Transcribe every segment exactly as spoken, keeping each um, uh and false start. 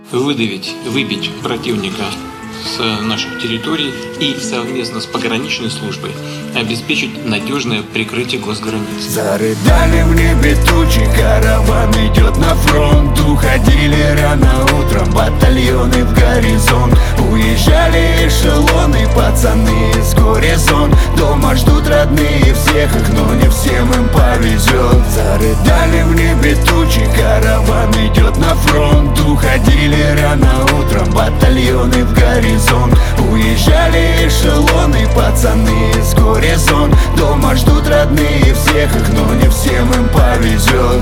выдавить, выбить противника с наших территорий и совместно с пограничной службой обеспечить надежное прикрытие госграниц. Зарыдали в небе тучи, караван идет на фронт. Уходили рано утром батальоны в горизонт. Уезжали эшелоны, пацаны с горизонт. Дома ждут родные всех их, но не всем им повезет. Зарыдали в небе тучи, караван идет на фронт. Уходили рано утром батальоны в горизонт. Уезжали эшелоны, пацаны с горизонт. Дома ждут родные всех их, но не всем им повезет.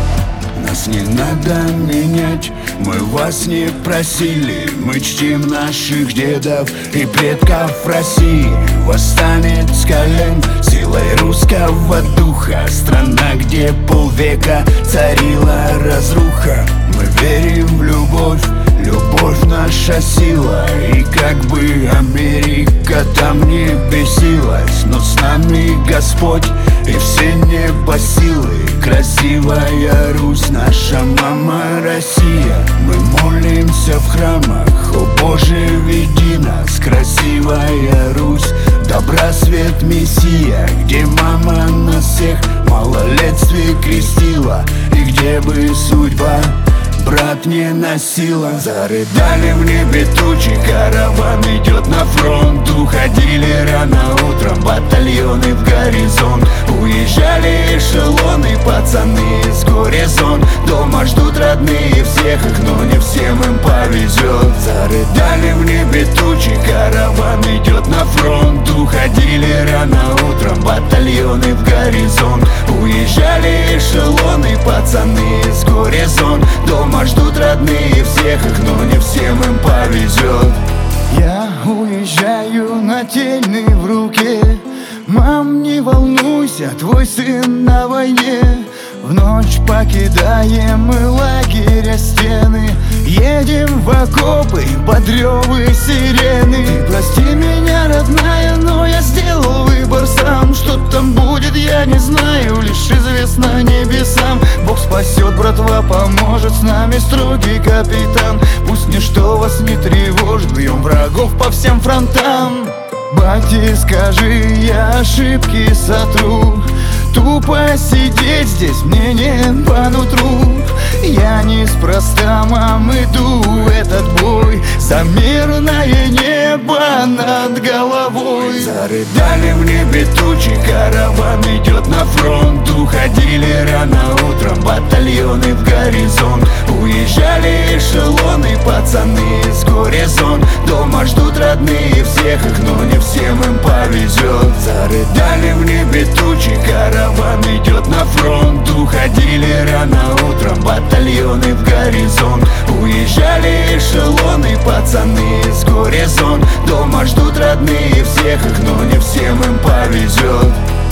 Нас не надо менять, мы вас не просили. Мы чтим наших дедов и предков России. Восстанет с колен силой русского духа. Страна, где полвека царила разруха. Мы верим в любовь, любовь наша сила. И как бы Америка там не бесилась, но с нами Господь и все небосилы. Красивая Русь, наша мама Россия. Мы молимся в храмах, о Боже, веди нас. Красивая Русь, добра свет Мессия. Где мама нас всех в малолетстве крестила, и где бы судьба брат не носила. Зарыдали в небе тучи, караван идет на фронт. Уходили рано утром батальоны в горизонт. Уезжали эшелоны, пацаны с горизонт. Дома ждут родные всех их, но не всем им повезет. Зарыдали в небе тучи, караван идет на фронт. Уходили рано утром батальоны в горизонт. Уезжали эшелоны, пацаны с горизонт. Дома ждут родные всех их, но не всем им повезет. Я уезжаю нательный в руке. Мам, не волнуйся, твой сын на войне. В ночь покидаем мы лагеря стены. Едем в окопы под рёвы сирены. Ты прости меня, родная, но я сделал выбор сам. Что там будет, я не знаю, лишь известно небесам. Бог спасет, братва поможет, с нами строгий капитан. Пусть ничто вас не тревожит, бьем врагов по всем фронтам. Бати, скажи, я ошибки сотру. Тупо сидеть здесь мне не по нутру. Я неспроста, мам, иду в этот бой за мирное небо над головой. Зарыдали в небе тучи, караван идет на фронт. Уходили рано утром батальоны в горизонт. Уезжали эшелоны, пацаны с горизонт. Дома ждут родные всех их, но не всем им повезет. Зарыдали в небе тучи, караван идет на фронт. Уходили рано утром батальоны в горизонт. Уезжали эшелоны, пацаны с горизонт. Дома ждут родные всех их, но не всем им повезет.